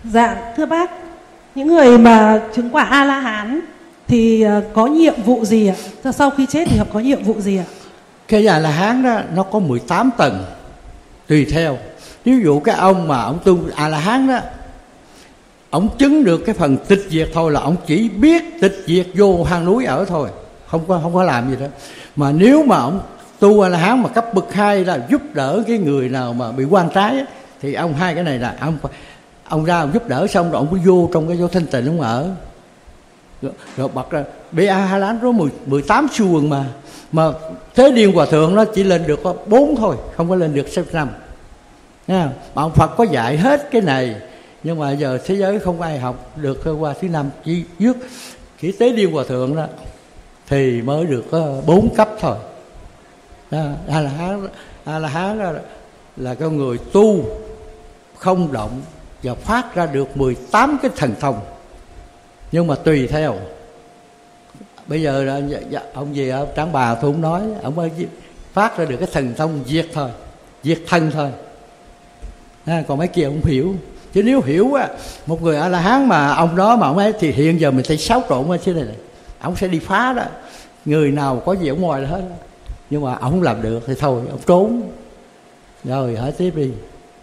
Dạ thưa bác, những người mà chứng quả A La Hán thì có nhiệm vụ gì ạ? Sau khi chết thì họ có nhiệm vụ gì ạ? Cái A La Hán đó nó có 18 tầng tùy theo. Ví dụ cái ông mà ông tu A La Hán đó, ông chứng được cái phần tịch diệt thôi, là ông chỉ biết tịch diệt vô hang núi ở thôi, không có làm gì đó. Mà nếu mà ông tu A La Hán mà cấp bậc 2 là giúp đỡ cái người nào mà bị quan trái á, thì ông hai cái này là ông ra ông giúp đỡ xong rồi ông mới vô trong cái vô thanh tịnh ông ở. Rồi bật ra A La Hán có 18 xuồng mà Thế Điên Hòa Thượng nó chỉ lên được có 4 thôi, không có lên được 5. Mà ông Phật có dạy hết cái này, nhưng mà giờ thế giới không ai học được qua thứ 5, chỉ dứt chỉ Tế Điên Hòa Thượng đó thì mới được 4 cấp thôi. A La Hán là cái người tu không động và phát ra được 18 cái thần thông. Nhưng mà tùy theo, bây giờ là ông gì ở Tráng Bà tôi không nói, ông mới phát ra được cái thần thông diệt thôi, diệt thân thôi. Còn mấy kia ông hiểu. Chứ nếu hiểu á, một người A La Hán mà ông đó mà ông ấy thì hiện giờ mình thấy xáo trộn ở trên này, ông sẽ đi phá đó, người nào có gì ở ngoài đó hết. Nhưng mà ông không làm được thì thôi, ông trốn rồi hỏi tiếp đi.